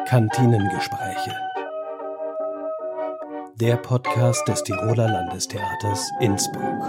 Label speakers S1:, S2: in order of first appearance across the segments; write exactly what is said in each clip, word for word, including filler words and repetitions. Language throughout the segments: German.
S1: Kantinengespräche. Der Podcast des Tiroler Landestheaters Innsbruck.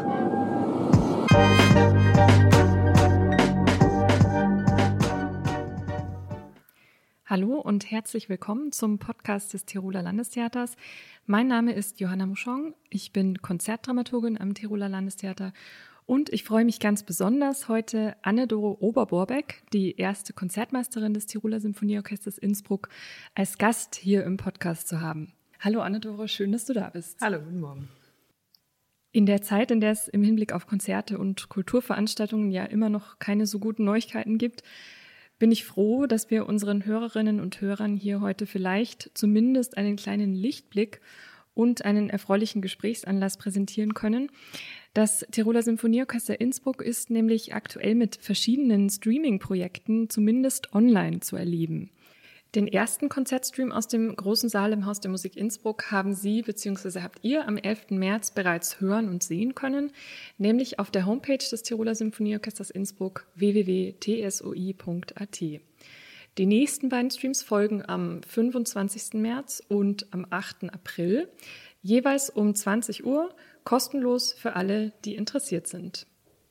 S2: Hallo und herzlich willkommen zum Podcast des Tiroler Landestheaters. Mein Name ist Johanna Mouchon, ich bin Konzertdramaturgin am Tiroler Landestheater und ich freue mich ganz besonders, heute Anne-Dore Oberborbeck, die erste Konzertmeisterin des Tiroler Symphonieorchesters Innsbruck, als Gast hier im Podcast zu haben. Hallo Anne-Dore, schön, dass du da bist.
S3: Hallo, guten Morgen.
S2: In der Zeit, in der es im Hinblick auf Konzerte und Kulturveranstaltungen ja immer noch keine so guten Neuigkeiten gibt, bin ich froh, dass wir unseren Hörerinnen und Hörern hier heute vielleicht zumindest einen kleinen Lichtblick und einen erfreulichen Gesprächsanlass präsentieren können. Das Tiroler Symphonieorchester Innsbruck ist nämlich aktuell mit verschiedenen Streaming-Projekten zumindest online zu erleben. Den ersten Konzertstream aus dem großen Saal im Haus der Musik Innsbruck haben Sie bzw. habt ihr am elften März bereits hören und sehen können, nämlich auf der Homepage des Tiroler Symphonieorchesters Innsbruck w w w punkt t s o i punkt a t. Die nächsten beiden Streams folgen am fünfundzwanzigsten März und am achten April, jeweils um zwanzig Uhr, kostenlos für alle, die interessiert sind.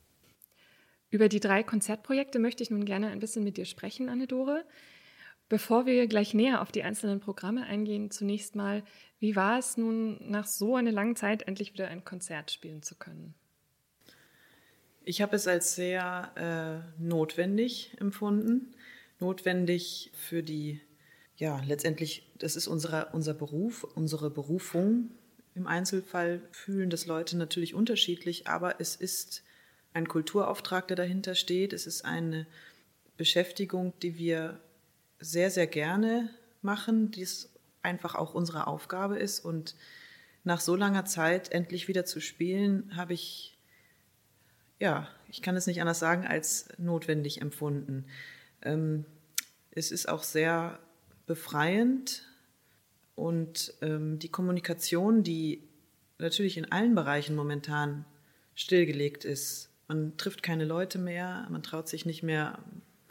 S2: Über die drei Konzertprojekte möchte ich nun gerne ein bisschen mit dir sprechen, Anne-Dore. Bevor wir gleich näher auf die einzelnen Programme eingehen, zunächst mal, wie war es nun, nach so einer langen Zeit endlich wieder ein Konzert spielen zu können?
S3: Ich habe es als sehr äh, notwendig empfunden. Notwendig für die, ja, letztendlich, das ist unsere, unser Beruf, unsere Berufung. Im Einzelfall fühlen das Leute natürlich unterschiedlich, aber es ist ein Kulturauftrag, der dahinter steht. Es ist eine Beschäftigung, die wir sehr, sehr gerne machen, die es einfach auch unsere Aufgabe ist. Und nach so langer Zeit endlich wieder zu spielen, habe ich, ja, ich kann es nicht anders sagen, als notwendig empfunden. Ähm, es ist auch sehr befreiend und ähm, die Kommunikation, die natürlich in allen Bereichen momentan stillgelegt ist. Man trifft keine Leute mehr, man traut sich nicht mehr.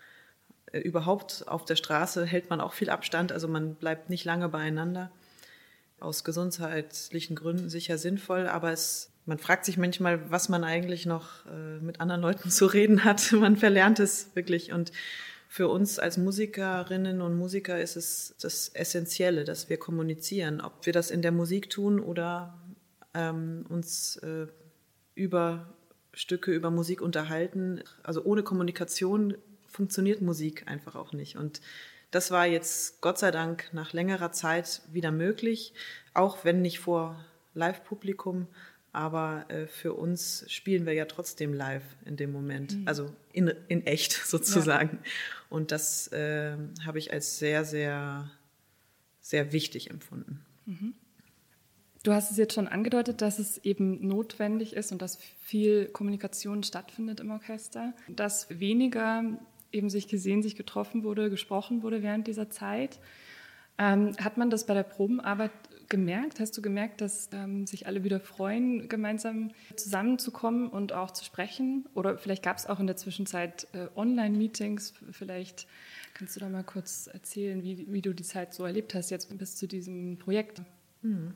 S3: Überhaupt auf der Straße hält man auch viel Abstand, also man bleibt nicht lange beieinander. Aus gesundheitlichen Gründen sicher sinnvoll, aber es, man fragt sich manchmal, was man eigentlich noch äh, mit anderen Leuten zu reden hat. Man verlernt es wirklich. Und für uns als Musikerinnen und Musiker ist es das Essentielle, dass wir kommunizieren. Ob wir das in der Musik tun oder ähm, uns äh, über Stücke, über Musik unterhalten. Also ohne Kommunikation funktioniert Musik einfach auch nicht. Und das war jetzt Gott sei Dank nach längerer Zeit wieder möglich, auch wenn nicht vor Live-Publikum, aber äh, für uns spielen wir ja trotzdem live in dem Moment, mhm. also in, in echt sozusagen. Ja. Und das äh, habe ich als sehr, sehr, sehr wichtig empfunden.
S2: Mhm. Du hast es jetzt schon angedeutet, dass es eben notwendig ist und dass viel Kommunikation stattfindet im Orchester, dass weniger eben sich gesehen, sich getroffen wurde, gesprochen wurde während dieser Zeit. Ähm, hat man das bei der Probenarbeit gemerkt? Hast du gemerkt, dass ähm, sich alle wieder freuen, gemeinsam zusammenzukommen und auch zu sprechen? Oder vielleicht gab es auch in der Zwischenzeit äh, Online-Meetings. Vielleicht kannst du da mal kurz erzählen, wie, wie du die Zeit so erlebt hast, jetzt bis zu diesem Projekt.
S3: Hm.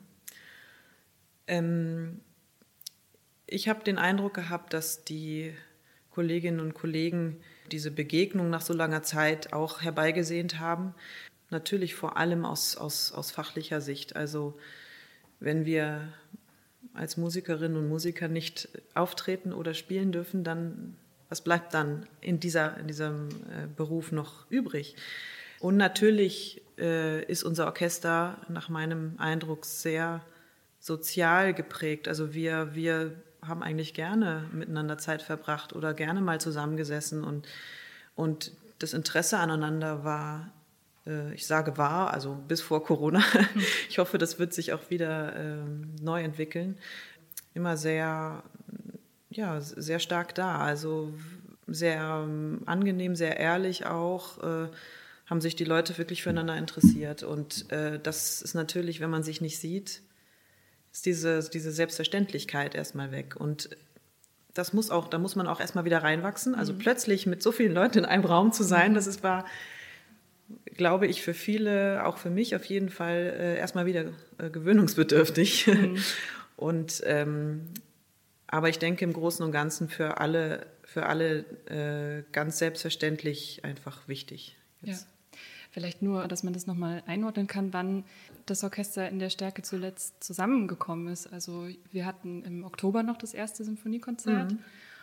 S3: Ähm, ich habe den Eindruck gehabt, dass die Kolleginnen und Kollegen diese Begegnung nach so langer Zeit auch herbeigesehnt haben. Natürlich vor allem aus, aus, aus fachlicher Sicht. Also wenn wir als Musikerinnen und Musiker nicht auftreten oder spielen dürfen, dann was bleibt dann in, dieser, in diesem äh, Beruf noch übrig? Und natürlich äh, ist unser Orchester nach meinem Eindruck sehr sozial geprägt. Also wir, wir haben eigentlich gerne miteinander Zeit verbracht oder gerne mal zusammengesessen und, und das Interesse aneinander war, äh, ich sage war, also bis vor Corona, ich hoffe, das wird sich auch wieder äh, neu entwickeln, immer sehr, ja, sehr stark da, also sehr ähm, angenehm, sehr ehrlich auch, äh, haben sich die Leute wirklich füreinander interessiert und äh, das ist natürlich, wenn man sich nicht sieht, ist diese, diese Selbstverständlichkeit erstmal weg. Und das muss auch, da muss man auch erstmal wieder reinwachsen. Also mhm. plötzlich mit so vielen Leuten in einem Raum zu sein, mhm. das ist, war glaube ich, für viele, auch für mich auf jeden Fall äh, erstmal wieder äh, gewöhnungsbedürftig. Mhm. Und ähm, aber ich denke im Großen und Ganzen für alle, für alle äh, ganz selbstverständlich einfach wichtig. Jetzt.
S2: Ja. Vielleicht nur, dass man das nochmal einordnen kann, wann das Orchester in der Stärke zuletzt zusammengekommen ist. Also wir hatten im Oktober noch das erste Symphoniekonzert mhm.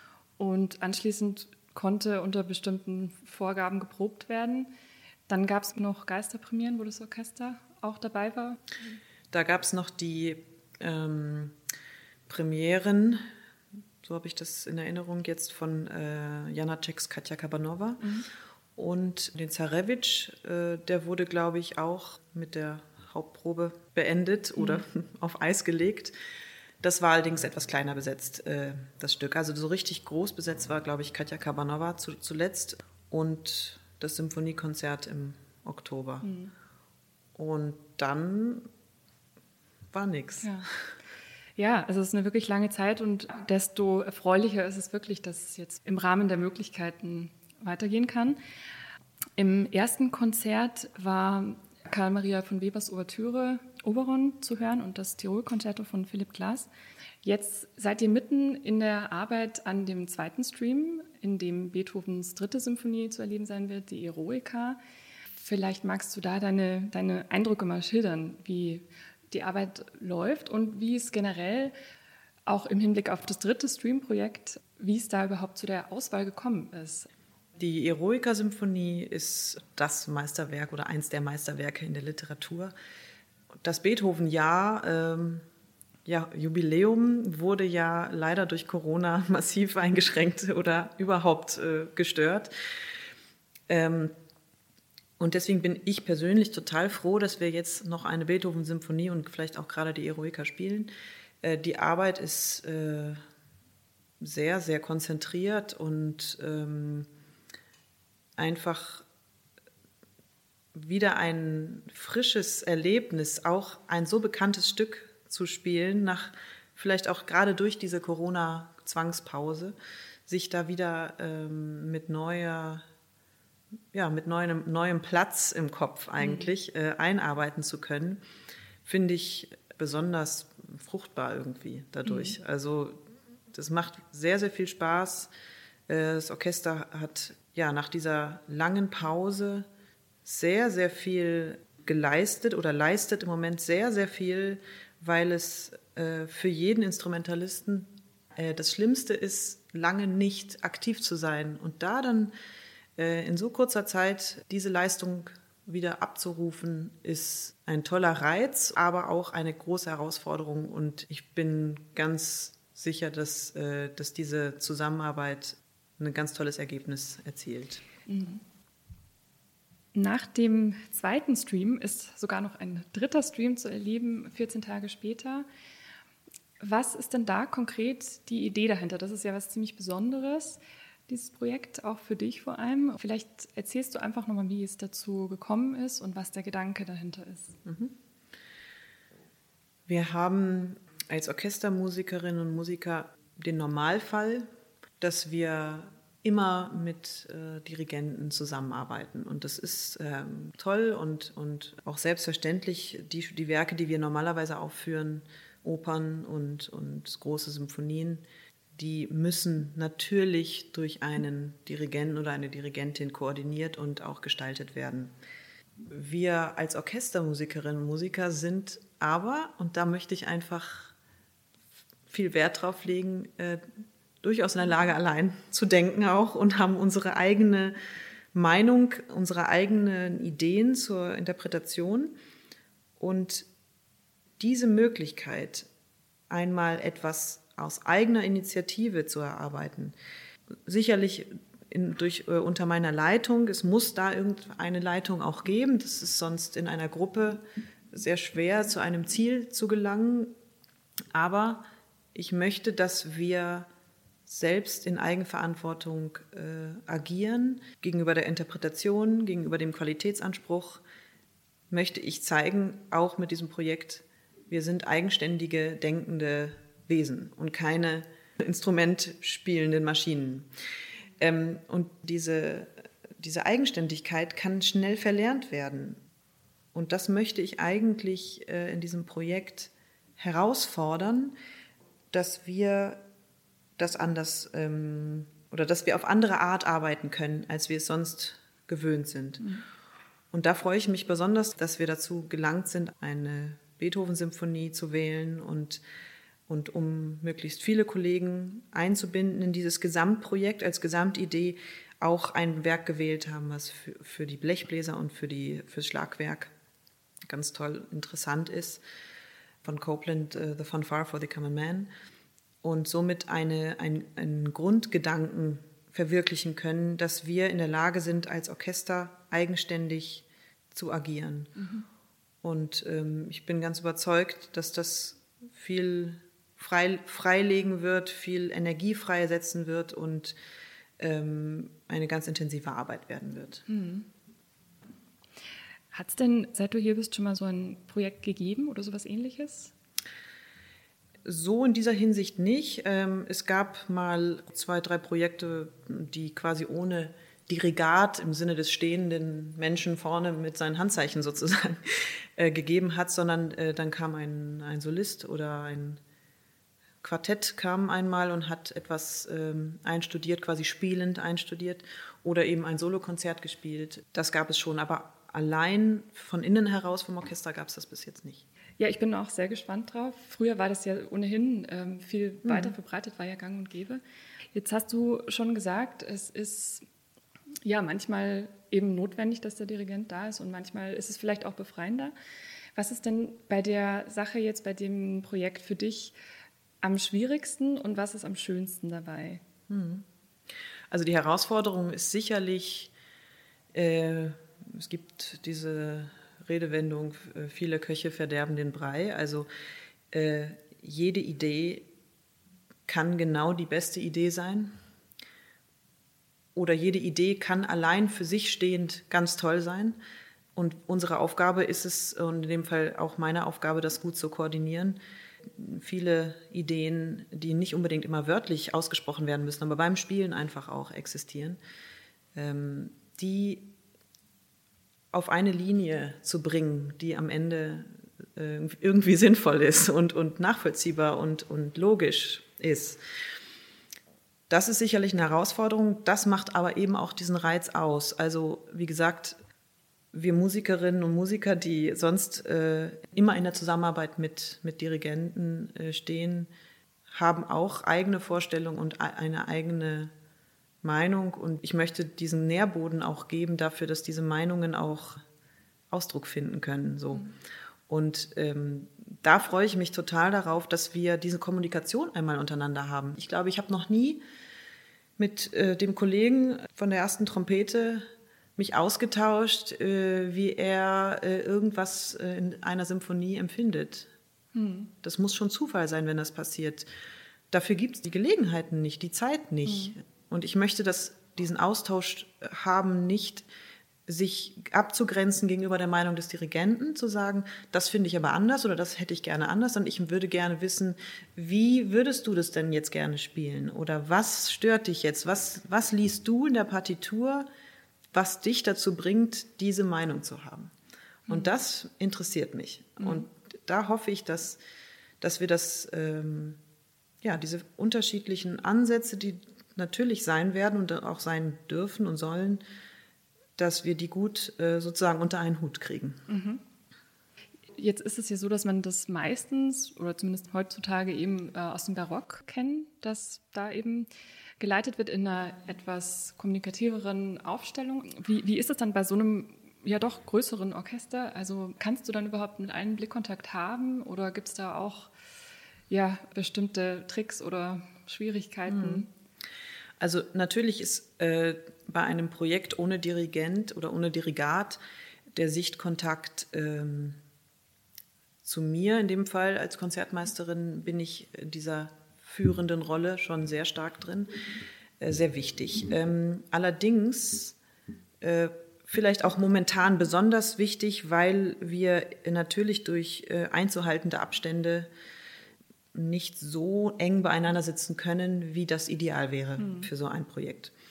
S2: und anschließend konnte unter bestimmten Vorgaben geprobt werden. Dann gab es noch Geisterpremieren, wo das Orchester auch dabei war.
S3: Da gab es noch die ähm, Premieren, so habe ich das in Erinnerung jetzt, von äh, Janaceks Katja Kabanova. Mhm. Und den Zarewitsch, äh, der wurde, glaube ich, auch mit der Hauptprobe beendet mhm. oder auf Eis gelegt. Das war allerdings etwas kleiner besetzt, äh, das Stück. Also so richtig groß besetzt war, glaube ich, Katja Kabanova zu, zuletzt und das Symphoniekonzert im Oktober. Mhm. Und dann war nichts.
S2: Ja. Ja, also es ist eine wirklich lange Zeit und desto erfreulicher ist es wirklich, dass es jetzt im Rahmen der Möglichkeiten weitergehen kann. Im ersten Konzert war Karl Maria von Webers Ouvertüre Oberon zu hören und das Tirol-Konzerto von Philipp Glass. Jetzt seid ihr mitten in der Arbeit an dem zweiten Stream, in dem Beethovens dritte Symphonie zu erleben sein wird, die Eroica. Vielleicht magst du da deine, deine Eindrücke mal schildern, wie die Arbeit läuft und wie es generell auch im Hinblick auf das dritte Stream-Projekt, wie es da überhaupt zu der Auswahl gekommen ist.
S3: Die Eroica-Symphonie ist das Meisterwerk oder eins der Meisterwerke in der Literatur. Das Beethoven-Jahr, ähm, ja, Jubiläum, wurde ja leider durch Corona massiv eingeschränkt oder überhaupt äh, gestört. Ähm, und deswegen bin ich persönlich total froh, dass wir jetzt noch eine Beethoven-Symphonie und vielleicht auch gerade die Eroica spielen. Äh, die Arbeit ist äh, sehr, sehr konzentriert und ähm, einfach wieder ein frisches Erlebnis, auch ein so bekanntes Stück zu spielen, nach vielleicht auch gerade durch diese Corona-Zwangspause, sich da wieder ähm, mit neuer, ja, mit neuem, neuem Platz im Kopf eigentlich mhm. äh, einarbeiten zu können, finde ich besonders fruchtbar irgendwie dadurch. Mhm. Also das macht sehr, sehr viel Spaß. Das Orchester hat ja nach dieser langen Pause sehr, sehr viel geleistet oder leistet im Moment sehr, sehr viel, weil es äh, für jeden Instrumentalisten äh, das Schlimmste ist, lange nicht aktiv zu sein. Und da dann äh, in so kurzer Zeit diese Leistung wieder abzurufen, ist ein toller Reiz, aber auch eine große Herausforderung. Und ich bin ganz sicher, dass, äh, dass diese Zusammenarbeit ein ganz tolles Ergebnis erzielt.
S2: Mhm. Nach dem zweiten Stream ist sogar noch ein dritter Stream zu erleben, vierzehn Tage später. Was ist denn da konkret die Idee dahinter? Das ist ja was ziemlich Besonderes, dieses Projekt, auch für dich vor allem. Vielleicht erzählst du einfach nochmal, wie es dazu gekommen ist und was der Gedanke dahinter ist.
S3: Mhm. Wir haben als Orchestermusikerinnen und Musiker den Normalfall, dass wir immer mit äh, Dirigenten zusammenarbeiten. Und das ist ähm, toll und, und auch selbstverständlich. Die, die Werke, die wir normalerweise aufführen, Opern und, und große Symphonien, die müssen natürlich durch einen Dirigenten oder eine Dirigentin koordiniert und auch gestaltet werden. Wir als Orchestermusikerinnen und Musiker sind aber, und da möchte ich einfach viel Wert drauf legen, äh, durchaus in der Lage, allein zu denken auch und haben unsere eigene Meinung, unsere eigenen Ideen zur Interpretation. Und diese Möglichkeit, einmal etwas aus eigener Initiative zu erarbeiten, sicherlich in, durch, äh, unter meiner Leitung, es muss da irgendeine Leitung auch geben, das ist sonst in einer Gruppe sehr schwer, zu einem Ziel zu gelangen, aber ich möchte, dass wir selbst in Eigenverantwortung äh, agieren. Gegenüber der Interpretation, gegenüber dem Qualitätsanspruch möchte ich zeigen, auch mit diesem Projekt, wir sind eigenständige, denkende Wesen und keine instrumentspielenden Maschinen. Ähm, und diese, diese Eigenständigkeit kann schnell verlernt werden. Und das möchte ich eigentlich äh, in diesem Projekt herausfordern, dass wir das anders ähm, oder dass wir auf andere Art arbeiten können, als wir es sonst gewöhnt sind. Mhm. Und da freue ich mich besonders, dass wir dazu gelangt sind, eine Beethoven-Symphonie zu wählen und, und um möglichst viele Kollegen einzubinden in dieses Gesamtprojekt als Gesamtidee auch ein Werk gewählt haben, was für, für die Blechbläser und für die, fürs Schlagwerk ganz toll interessant ist, von Copland, uh, The Fanfare for the Common Man, und somit eine, ein, einen Grundgedanken verwirklichen können, dass wir in der Lage sind, als Orchester eigenständig zu agieren. Mhm. Und ähm, ich bin ganz überzeugt, dass das viel frei, freilegen wird, viel Energie freisetzen wird und ähm, eine ganz intensive Arbeit werden wird.
S2: Mhm. Hat es denn, seit du hier bist, schon mal so ein Projekt gegeben oder sowas Ähnliches?
S3: So in dieser Hinsicht nicht. Es gab mal zwei, drei Projekte, die quasi ohne Dirigat im Sinne des stehenden Menschen vorne mit seinen Handzeichen sozusagen gegeben hat, sondern dann kam ein, ein Solist oder ein Quartett kam einmal und hat etwas einstudiert, quasi spielend einstudiert oder eben ein Solokonzert gespielt. Das gab es schon, aber allein von innen heraus vom Orchester gab es das bis jetzt nicht.
S2: Ja, ich bin auch sehr gespannt drauf. Früher war das ja ohnehin ähm, viel mhm. weiter verbreitet, war ja gang und gäbe. Jetzt hast du schon gesagt, es ist ja manchmal eben notwendig, dass der Dirigent da ist und manchmal ist es vielleicht auch befreiender. Was ist denn bei der Sache jetzt, bei dem Projekt für dich am schwierigsten und was ist am schönsten dabei?
S3: Mhm. Also die Herausforderung ist sicherlich, äh, es gibt diese Redewendung, viele Köche verderben den Brei. Also äh, jede Idee kann genau die beste Idee sein. Oder jede Idee kann allein für sich stehend ganz toll sein. Und unsere Aufgabe ist es, und in dem Fall auch meine Aufgabe, das gut zu koordinieren. Viele Ideen, die nicht unbedingt immer wörtlich ausgesprochen werden müssen, aber beim Spielen einfach auch existieren, ähm, die auf eine Linie zu bringen, die am Ende äh, irgendwie sinnvoll ist und, und nachvollziehbar und, und logisch ist. Das ist sicherlich eine Herausforderung, das macht aber eben auch diesen Reiz aus. Also wie gesagt, wir Musikerinnen und Musiker, die sonst äh, immer in der Zusammenarbeit mit, mit Dirigenten äh, stehen, haben auch eigene Vorstellungen und eine eigene Meinung, und ich möchte diesen Nährboden auch geben dafür, dass diese Meinungen auch Ausdruck finden können. So. Mhm. Und ähm, da freue ich mich total darauf, dass wir diese Kommunikation einmal untereinander haben. Ich glaube, ich habe noch nie mit äh, dem Kollegen von der ersten Trompete mich ausgetauscht, äh, wie er äh, irgendwas äh, in einer Symphonie empfindet. Mhm. Das muss schon Zufall sein, wenn das passiert. Dafür gibt es die Gelegenheiten nicht, die Zeit nicht. Mhm. Und ich möchte das, diesen Austausch haben, nicht sich abzugrenzen gegenüber der Meinung des Dirigenten, zu sagen, das finde ich aber anders oder das hätte ich gerne anders, und ich würde gerne wissen, wie würdest du das denn jetzt gerne spielen? Oder was stört dich jetzt? Was, was liest du in der Partitur, was dich dazu bringt, diese Meinung zu haben? Und mhm. das interessiert mich. Mhm. Und da hoffe ich, dass, dass wir das, ähm, ja, diese unterschiedlichen Ansätze, die natürlich sein werden und auch sein dürfen und sollen, dass wir die gut äh, sozusagen unter einen Hut kriegen.
S2: Mhm. Jetzt ist es ja so, dass man das meistens oder zumindest heutzutage eben äh, aus dem Barock kennt, dass da eben geleitet wird in einer etwas kommunikativeren Aufstellung. Wie, wie ist es dann bei so einem ja doch größeren Orchester? Also kannst du dann überhaupt mit allen Blickkontakt haben oder gibt es da auch ja, bestimmte Tricks oder Schwierigkeiten?
S3: Mhm. Also natürlich ist äh, bei einem Projekt ohne Dirigent oder ohne Dirigat der Sichtkontakt ähm, zu mir, in dem Fall als Konzertmeisterin, bin ich in dieser führenden Rolle schon sehr stark drin, äh, sehr wichtig. Ähm, allerdings äh, vielleicht auch momentan besonders wichtig, weil wir natürlich durch äh, einzuhaltende Abstände nicht so eng beieinander sitzen können, wie das ideal wäre mhm. für so ein Projekt. Wir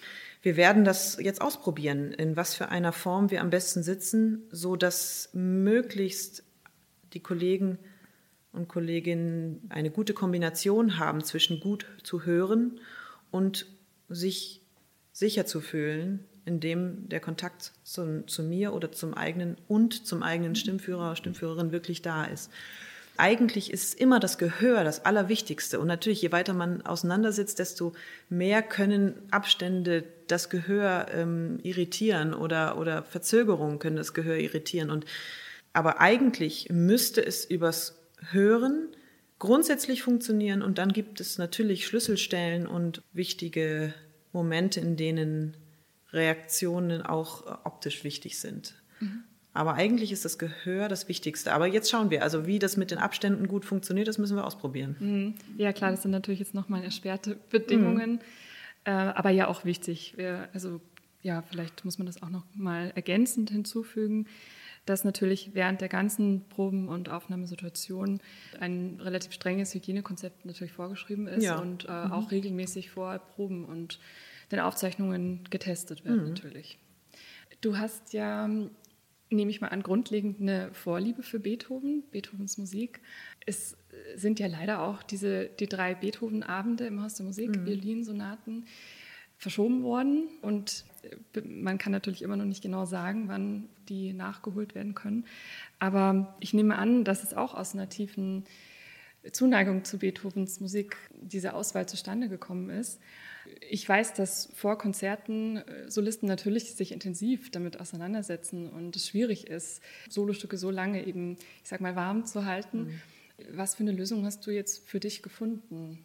S3: wir werden das jetzt ausprobieren, in was für einer Form wir am besten sitzen, so dass möglichst die Kollegen und Kolleginnen eine gute Kombination haben zwischen gut zu hören und sich sicher zu fühlen, indem der Kontakt zu, zu mir oder zum eigenen und zum eigenen Stimmführer oder Stimmführerin wirklich da ist. Eigentlich ist immer das Gehör das Allerwichtigste. Und natürlich, je weiter man auseinandersitzt, desto mehr können Abstände das Gehör ähm, irritieren oder, oder Verzögerungen können das Gehör irritieren. Und, aber eigentlich müsste es übers Hören grundsätzlich funktionieren. Und dann gibt es natürlich Schlüsselstellen und wichtige Momente, in denen Reaktionen auch optisch wichtig sind. Mhm. Aber eigentlich ist das Gehör das Wichtigste. Aber jetzt schauen wir, also wie das mit den Abständen gut funktioniert, das müssen wir ausprobieren.
S2: Ja klar, das sind natürlich jetzt nochmal erschwerte Bedingungen, mhm. äh, aber ja auch wichtig. Wir, also ja, vielleicht muss man das auch noch mal ergänzend hinzufügen, dass natürlich während der ganzen Proben- und Aufnahmesituation ein relativ strenges Hygienekonzept natürlich vorgeschrieben ist
S3: ja.
S2: und äh,
S3: mhm.
S2: auch regelmäßig vor Proben und den Aufzeichnungen getestet wird mhm. natürlich. Du hast ja, nehme ich mal an, grundlegend eine Vorliebe für Beethoven, Beethovens Musik. Es sind ja leider auch diese, die drei Beethoven-Abende im Haus der Musik, mhm. Violinsonaten, verschoben worden. Und man kann natürlich immer noch nicht genau sagen, wann die nachgeholt werden können. Aber ich nehme an, dass es auch aus einer tiefen Zuneigung zu Beethovens Musik diese Auswahl zustande gekommen ist. Ich weiß, dass vor Konzerten Solisten natürlich sich intensiv damit auseinandersetzen und es schwierig ist, Solostücke so lange eben, ich sag mal, warm zu halten. Mhm. Was für eine Lösung hast du jetzt für dich gefunden?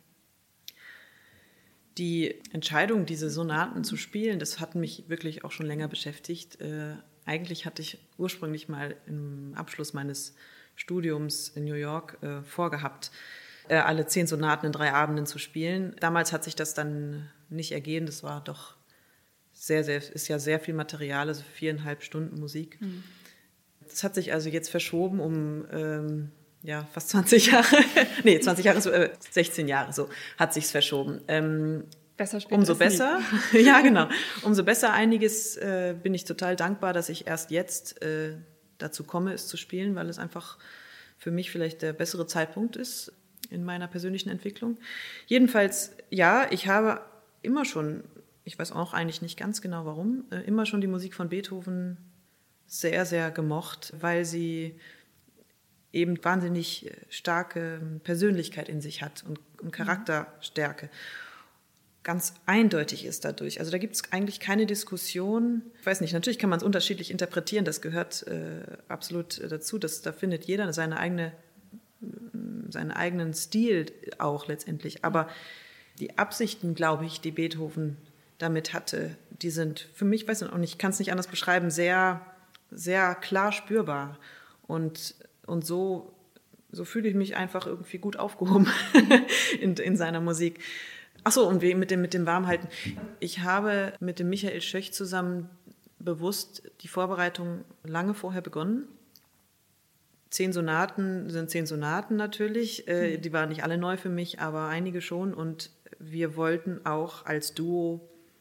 S3: Die Entscheidung, diese Sonaten zu spielen, das hat mich wirklich auch schon länger beschäftigt. Äh, eigentlich hatte ich ursprünglich mal im Abschluss meines Studiums in New York äh, vorgehabt, äh, alle zehn Sonaten in drei Abenden zu spielen. Damals hat sich das dann nicht ergeben. Das war doch sehr, sehr, ist ja sehr viel Material, also viereinhalb Stunden Musik. Mhm. Das hat sich also jetzt verschoben um ähm, ja, fast zwanzig Jahre. nee, zwanzig Jahre, so, äh, sechzehn Jahre, so hat sich's verschoben. Ähm,
S2: besser später
S3: umso besser. ja, genau. Umso besser. Einiges äh, bin ich total dankbar, dass ich erst jetzt äh, dazu komme, es zu spielen, weil es einfach für mich vielleicht der bessere Zeitpunkt ist in meiner persönlichen Entwicklung. Jedenfalls, ja, ich habe immer schon, ich weiß auch eigentlich nicht ganz genau warum, äh, immer schon die Musik von Beethoven sehr, sehr gemocht, weil sie eben wahnsinnig starke Persönlichkeit in sich hat und, und Charakterstärke. Ganz eindeutig ist dadurch. Also da gibt es eigentlich keine Diskussion. Ich weiß nicht, natürlich kann man es unterschiedlich interpretieren, das gehört äh, absolut dazu. Das, da findet jeder seine eigene, seinen eigenen Stil auch letztendlich. Aber die Absichten, glaube ich, die Beethoven damit hatte, die sind für mich, weiß ich auch nicht, ich kann es nicht anders beschreiben, sehr, sehr klar spürbar. Und Und so, so fühle ich mich einfach irgendwie gut aufgehoben in, in seiner Musik. Ach so, und wie mit dem, mit dem Warmhalten. Ich habe mit dem Michael Schöch zusammen bewusst die Vorbereitung lange vorher begonnen. Zehn Sonaten sind zehn Sonaten natürlich. Mhm. Die waren nicht alle neu für mich, aber einige schon. Und wir wollten auch als Duo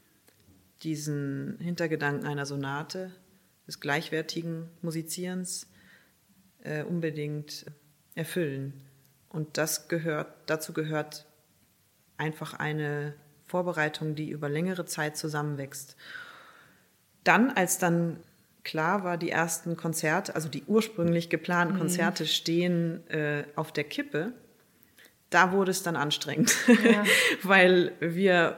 S3: diesen Hintergedanken einer Sonate, des gleichwertigen Musizierens, Äh, unbedingt erfüllen. Und das gehört, dazu gehört einfach eine Vorbereitung, die über längere Zeit zusammenwächst. Dann, als dann klar war, die ersten Konzerte, also die ursprünglich geplanten mhm. Konzerte stehen äh, auf der Kippe, da wurde es dann anstrengend, ja. weil wir,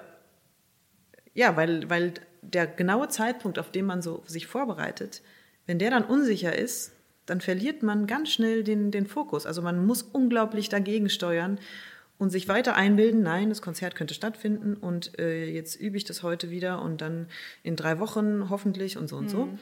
S3: ja, weil, weil der genaue Zeitpunkt, auf den man so sich vorbereitet, wenn der dann unsicher ist, dann verliert man ganz schnell den, den Fokus. Also man muss unglaublich dagegen steuern und sich weiter einbilden, nein, das Konzert könnte stattfinden und äh, jetzt übe ich das heute wieder und dann in drei Wochen hoffentlich und so und mhm. so.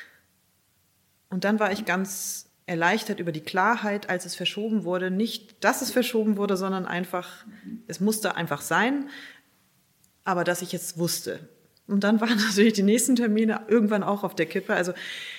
S3: Und dann war ich ganz erleichtert über die Klarheit, als es verschoben wurde. Nicht, dass es verschoben wurde, sondern einfach, es musste einfach sein, aber dass ich jetzt wusste. Und dann waren natürlich die nächsten Termine irgendwann auch auf der Kippe. Also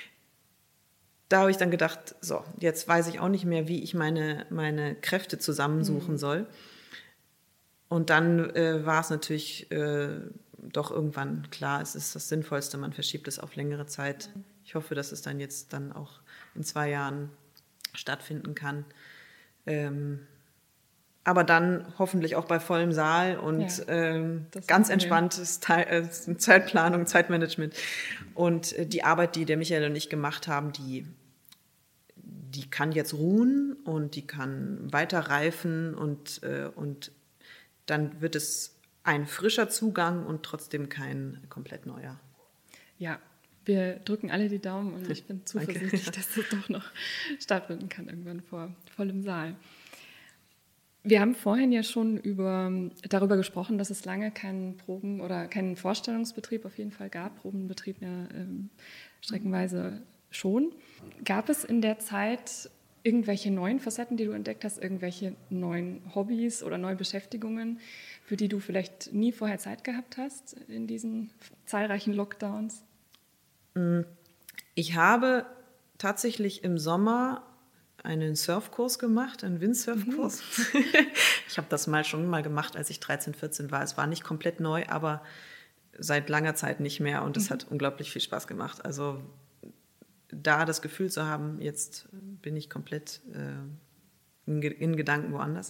S3: da habe ich dann gedacht, so, jetzt weiß ich auch nicht mehr, wie ich meine, meine Kräfte zusammensuchen mhm. soll. Und dann äh, war es natürlich äh, doch irgendwann klar, es ist das Sinnvollste, man verschiebt es auf längere Zeit. Ich hoffe, dass es dann jetzt dann auch in zwei Jahren stattfinden kann. Ähm, aber dann hoffentlich auch bei vollem Saal und ja, ähm, ganz entspanntes Teil, äh, Zeitplanung, Zeitmanagement. Und äh, die Arbeit, die der Michael und ich gemacht haben, die, die kann jetzt ruhen und die kann weiter reifen und, äh, und dann wird es ein frischer Zugang und trotzdem kein komplett neuer.
S2: Ja, wir drücken alle die Daumen und ich bin zuversichtlich,
S3: Danke.
S2: dass das doch noch stattfinden kann, irgendwann vor vollem Saal. Wir haben vorhin ja schon über, darüber gesprochen, dass es lange keinen Proben- oder keinen Vorstellungsbetrieb auf jeden Fall gab, Probenbetrieb ja ähm, streckenweise schon. Gab es in der Zeit irgendwelche neuen Facetten, die du entdeckt hast, irgendwelche neuen Hobbys oder neue Beschäftigungen, für die du vielleicht nie vorher Zeit gehabt hast in diesen zahlreichen Lockdowns?
S3: Ich habe tatsächlich im Sommer einen Surfkurs gemacht, einen Windsurfkurs. Mhm. Ich habe das mal schon mal gemacht, als ich dreizehn, vierzehn war. Es war nicht komplett neu, aber seit langer Zeit nicht mehr und es mhm. hat unglaublich viel Spaß gemacht. Also da das Gefühl zu haben, jetzt bin ich komplett äh, in, in Gedanken woanders.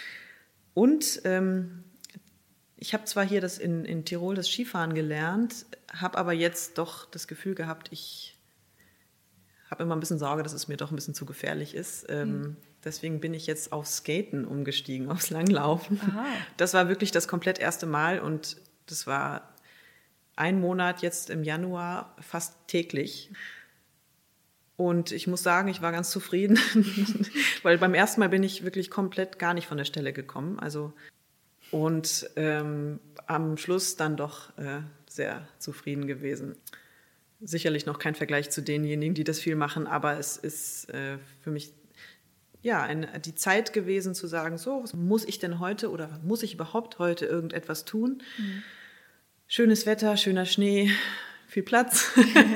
S3: Und ähm, ich habe zwar hier das in, in Tirol das Skifahren gelernt, habe aber jetzt doch das Gefühl gehabt, ich habe immer ein bisschen Sorge, dass es mir doch ein bisschen zu gefährlich ist. Ähm, mhm. Deswegen bin ich jetzt aufs Skaten umgestiegen, aufs Langlaufen. Aha. Das war wirklich das komplett erste Mal und das war ein Monat jetzt im Januar fast täglich. Und ich muss sagen, ich war ganz zufrieden, weil beim ersten Mal bin ich wirklich komplett gar nicht von der Stelle gekommen. Also und ähm, am Schluss dann doch äh, sehr zufrieden gewesen. Sicherlich noch kein Vergleich zu denjenigen, die das viel machen, aber es ist äh, für mich ja eine, die Zeit gewesen zu sagen, so, was muss ich denn heute oder muss ich überhaupt heute irgendetwas tun? Mhm. Schönes Wetter, schöner Schnee, viel Platz.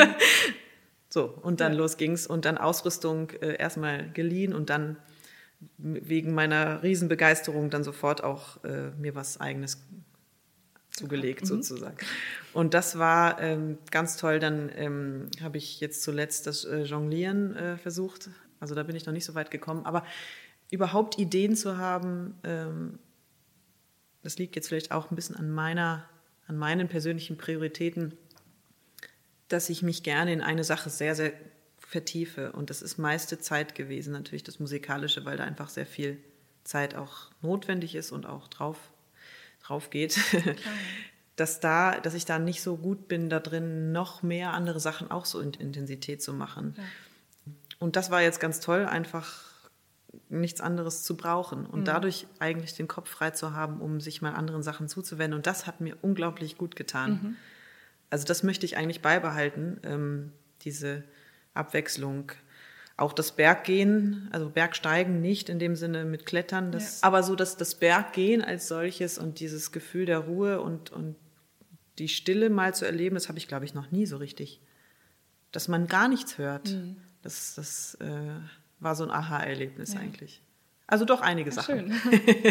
S3: So, und dann ja. los ging's und dann Ausrüstung äh, erstmal geliehen und dann wegen meiner Riesenbegeisterung dann sofort auch äh, mir was Eigenes zugelegt, mhm. sozusagen. Und das war ähm, ganz toll. Dann ähm, habe ich jetzt zuletzt das äh, Jonglieren äh, versucht. Also da bin ich noch nicht so weit gekommen. Aber überhaupt Ideen zu haben, ähm, das liegt jetzt vielleicht auch ein bisschen an meiner, an meinen persönlichen Prioritäten, dass ich mich gerne in eine Sache sehr, sehr vertiefe. Und das ist meiste Zeit gewesen, natürlich das Musikalische, weil da einfach sehr viel Zeit auch notwendig ist und auch drauf drauf geht, dass, da, dass ich da nicht so gut bin, da drin noch mehr andere Sachen auch so in Intensität zu machen. Ja. Und das war jetzt ganz toll, einfach nichts anderes zu brauchen und mhm. dadurch eigentlich den Kopf frei zu haben, um sich mal anderen Sachen zuzuwenden. Und das hat mir unglaublich gut getan. Mhm. Also das möchte ich eigentlich beibehalten, ähm, diese Abwechslung. Auch das Berggehen, also Bergsteigen nicht in dem Sinne mit Klettern, das, ja. aber so dass das Berggehen als solches und dieses Gefühl der Ruhe und, und die Stille mal zu erleben, das habe ich, glaube ich, noch nie so richtig. Dass man gar nichts hört, mhm. das, das äh, war so ein Aha-Erlebnis ja. eigentlich. Also doch einige Ach, Sachen.
S2: Schön.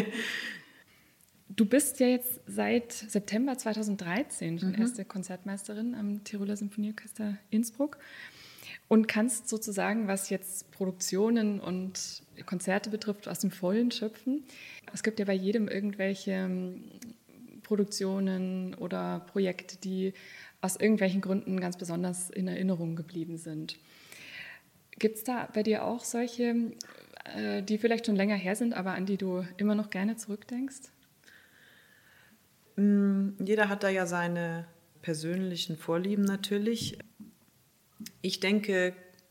S2: Du bist ja jetzt seit September zweitausenddreizehn schon mhm. erste Konzertmeisterin am Tiroler Symphonieorchester Innsbruck. Und kannst sozusagen, was jetzt Produktionen und Konzerte betrifft, aus dem Vollen schöpfen. Es gibt ja bei jedem irgendwelche Produktionen oder Projekte, die aus irgendwelchen Gründen ganz besonders in Erinnerung geblieben sind. Gibt es da bei dir auch solche, die vielleicht schon länger her sind, aber an die du immer noch gerne zurückdenkst?
S3: Jeder hat da ja seine persönlichen Vorlieben natürlich. Ich denke,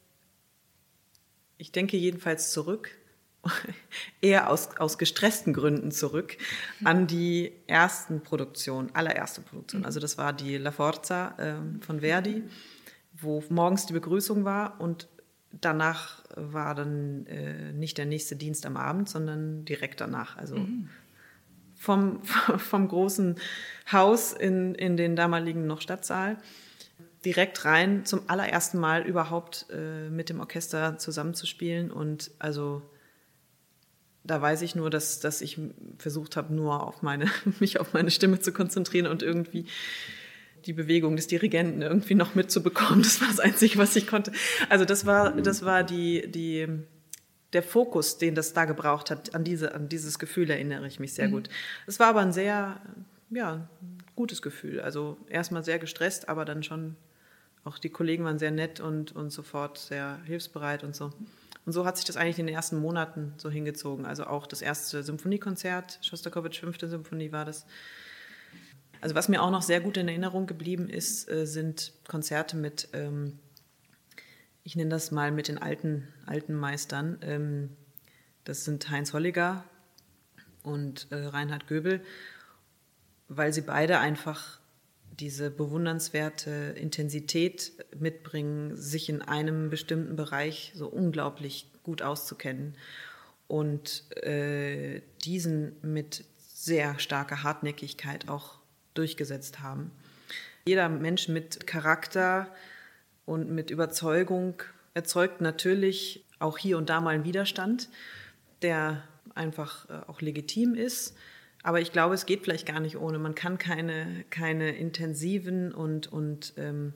S3: ich denke jedenfalls zurück, eher aus, aus gestressten Gründen zurück, an die ersten Produktionen, allererste Produktion. Also das war die La Forza äh, von Verdi, wo morgens die Begrüßung war und danach war dann äh, nicht der nächste Dienst am Abend, sondern direkt danach. Also mhm. vom, vom großen Haus in, in den damaligen noch Stadtsaal direkt rein, zum allerersten Mal überhaupt äh, mit dem Orchester zusammenzuspielen. Und also da weiß ich nur, dass, dass ich versucht habe, nur auf meine, mich auf meine Stimme zu konzentrieren und irgendwie die Bewegung des Dirigenten irgendwie noch mitzubekommen. Das war das Einzige, was ich konnte. Also das war, das war die, die, der Fokus, den das da gebraucht hat. An diese, an dieses Gefühl erinnere ich mich sehr mhm. gut. Es war aber ein sehr, ja, gutes Gefühl. Also erstmal sehr gestresst, aber dann schon auch die Kollegen waren sehr nett und, und sofort sehr hilfsbereit und so. Und so hat sich das eigentlich in den ersten Monaten so hingezogen. Also auch das erste Symphoniekonzert, Schostakowitsch fünfte Symphonie war das. Also was mir auch noch sehr gut in Erinnerung geblieben ist, sind Konzerte mit, ähm, ich nenne das mal mit den alten, alten Meistern. Ähm, das sind Heinz Holliger und äh, Reinhard Göbel, weil sie beide einfach diese bewundernswerte Intensität mitbringen, sich in einem bestimmten Bereich so unglaublich gut auszukennen und äh, diesen mit sehr starker Hartnäckigkeit auch durchgesetzt haben. Jeder Mensch mit Charakter und mit Überzeugung erzeugt natürlich auch hier und da mal einen Widerstand, der einfach auch legitim ist. Aber ich glaube, es geht vielleicht gar nicht ohne. Man kann keine, keine intensiven und, und ähm,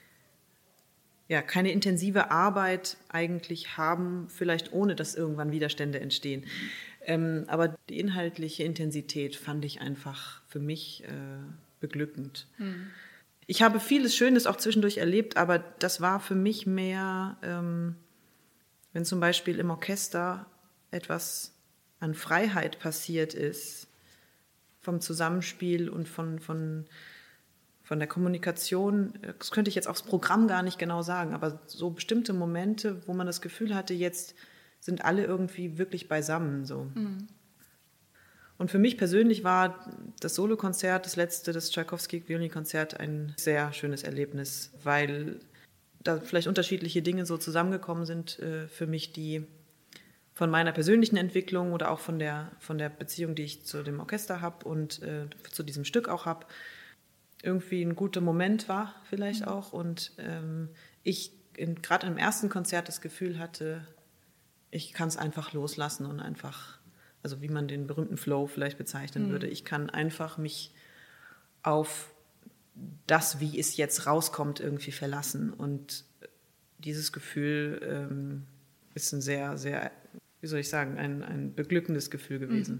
S3: ja, keine intensive Arbeit eigentlich haben, vielleicht ohne, dass irgendwann Widerstände entstehen. Ähm, aber die inhaltliche Intensität fand ich einfach für mich äh, beglückend. Mhm. Ich habe vieles Schönes auch zwischendurch erlebt, aber das war für mich mehr, ähm, wenn zum Beispiel im Orchester etwas an Freiheit passiert ist, vom Zusammenspiel und von, von, von der Kommunikation. Das könnte ich jetzt aufs Programm gar nicht genau sagen, aber so bestimmte Momente, wo man das Gefühl hatte, jetzt sind alle irgendwie wirklich beisammen. So. Mhm. Und für mich persönlich war das Solokonzert, das letzte, das Tschaikowski-Violinkonzert, ein sehr schönes Erlebnis, weil da vielleicht unterschiedliche Dinge so zusammengekommen sind äh, für mich, die von meiner persönlichen Entwicklung oder auch von der, von der Beziehung, die ich zu dem Orchester habe und äh, zu diesem Stück auch habe, irgendwie ein guter Moment war vielleicht mhm. auch. Und ähm, ich gerade im ersten Konzert das Gefühl hatte, ich kann es einfach loslassen und einfach, also wie man den berühmten Flow vielleicht bezeichnen mhm. würde, ich kann einfach mich auf das, wie es jetzt rauskommt, irgendwie verlassen. Und dieses Gefühl ähm, ist ein sehr, sehr, wie soll ich sagen, ein, ein beglückendes Gefühl gewesen.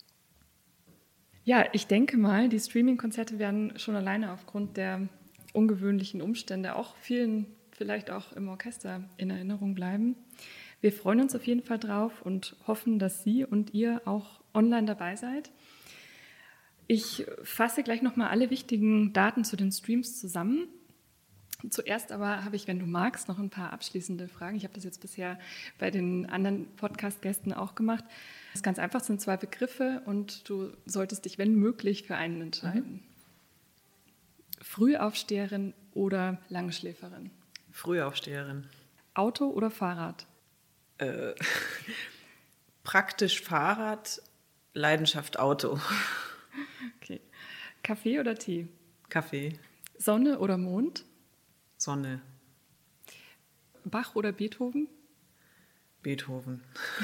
S2: Ja, ich denke mal, die Streaming-Konzerte werden schon alleine aufgrund der ungewöhnlichen Umstände auch vielen vielleicht auch im Orchester in Erinnerung bleiben. Wir freuen uns auf jeden Fall drauf und hoffen, dass Sie und ihr auch online dabei seid. Ich fasse gleich nochmal alle wichtigen Daten zu den Streams zusammen. Zuerst aber habe ich, wenn du magst, noch ein paar abschließende Fragen. Ich habe das jetzt bisher bei den anderen Podcast-Gästen auch gemacht. Das ist ganz einfach, es sind zwei Begriffe und du solltest dich, wenn möglich, für einen entscheiden. Mhm. Frühaufsteherin oder Langschläferin?
S3: Frühaufsteherin.
S2: Auto oder Fahrrad?
S3: Äh, praktisch Fahrrad, Leidenschaft Auto.
S2: Okay. Kaffee oder Tee?
S3: Kaffee.
S2: Sonne oder Mond?
S3: Sonne.
S2: Bach oder Beethoven?
S3: Beethoven.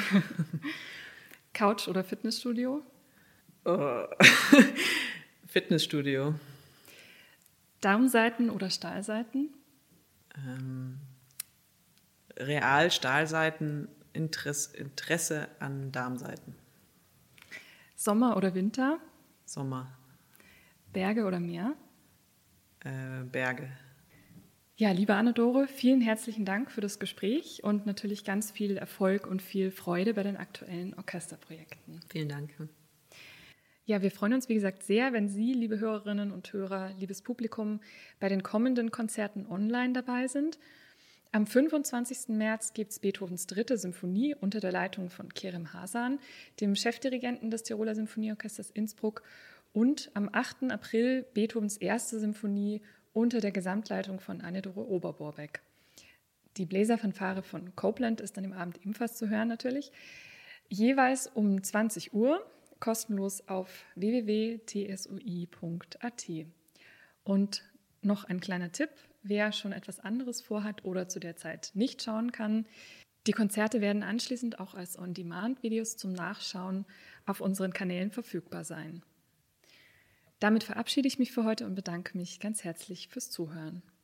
S2: Couch oder Fitnessstudio?
S3: Oh. Fitnessstudio.
S2: Darmsaiten oder Stahlsaiten?
S3: Ähm, Real, Stahlsaiten, Interesse, Interesse an Darmsaiten.
S2: Sommer oder Winter?
S3: Sommer.
S2: Berge oder Meer?
S3: Äh, Berge.
S2: Ja, liebe Anne-Dore, vielen herzlichen Dank für das Gespräch und natürlich ganz viel Erfolg und viel Freude bei den aktuellen Orchesterprojekten.
S3: Vielen Dank.
S2: Ja, wir freuen uns, wie gesagt, sehr, wenn Sie, liebe Hörerinnen und Hörer, liebes Publikum, bei den kommenden Konzerten online dabei sind. Am fünfundzwanzigsten März gibt es Beethovens dritte Symphonie unter der Leitung von Kerem Hasan, dem Chefdirigenten des Tiroler Symphonieorchesters Innsbruck, und am achten April Beethovens erste Symphonie unter der Gesamtleitung von Anne-Dore Oberborbeck. Die Bläserfanfare von Copeland ist dann im Abend ebenfalls zu hören natürlich. Jeweils um zwanzig Uhr, kostenlos auf w w w punkt t s o i punkt a t. Und noch ein kleiner Tipp, wer schon etwas anderes vorhat oder zu der Zeit nicht schauen kann: Die Konzerte werden anschließend auch als On-Demand-Videos zum Nachschauen auf unseren Kanälen verfügbar sein. Damit verabschiede ich mich für heute und bedanke mich ganz herzlich fürs Zuhören.